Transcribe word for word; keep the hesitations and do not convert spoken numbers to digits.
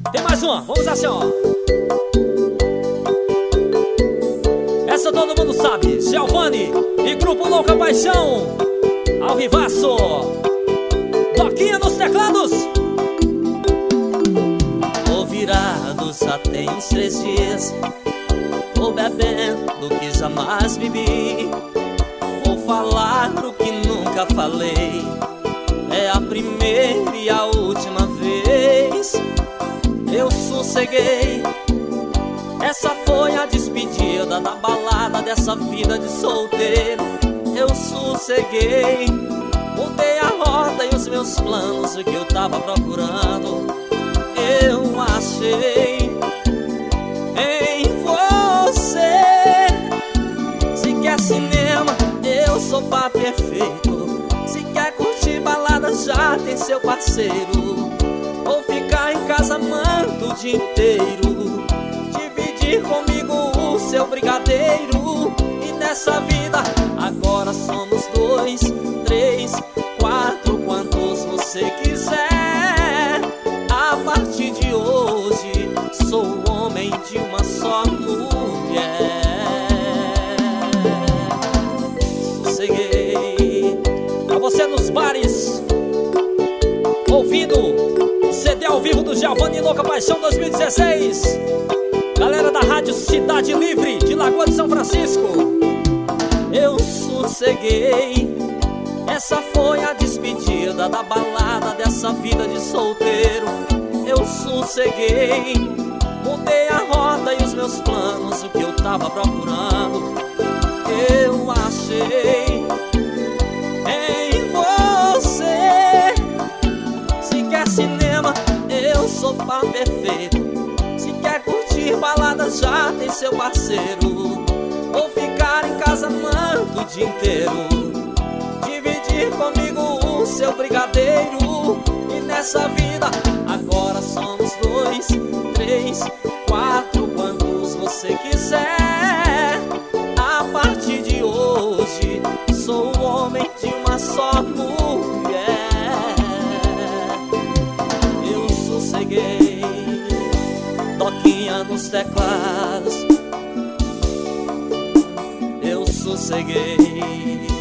Tem mais uma, vamos assim, ó. Essa todo mundo sabe, Giovanni e Grupo Louca Paixão, ao vivaço. Toquinha nos teclados. Tô virado, já tem uns três dias. Tô bebendo que jamais bebi. Vou falar o que nunca falei. É a primeira e a última vez. Eu sosseguei. Essa foi a despedida da balada dessa vida de solteiro. Eu sosseguei. Mudei a rota e os meus planos, o que eu tava procurando eu achei em você. Se quer cinema, eu sou pá perfeito. Se quer curtir balada, já tem seu parceiro. Vou ficar em casa amando o dia inteiro, dividir comigo o seu brigadeiro. E nessa vida agora somos dois, três, quatro, quantos você quiser. A partir de hoje sou o homem de uma só mulher. Sosseguei. Pra você nos bares, ouvindo o C D ao vivo do Giovanni e Louca Paixão dois mil e dezesseis. Galera da Rádio Cidade Livre de Lagoa de São Francisco. Eu sosseguei. Essa foi a despedida da balada dessa vida de solteiro. Eu sosseguei. Mudei a rota e os meus planos, o que eu tava procurando eu achei em você. Se quer cinema, eu sou pá perfeito. Se quer curtir balada, já tem seu parceiro. Vou ficar em casa amando o dia inteiro, dividir comigo o seu brigadeiro. E nessa vida agora somos dois, três, quatro, quantos você quiser. A partir de hoje sou o homem de uma só mulher. Eu sosseguei. Toquinha nos teclados. Eu sosseguei.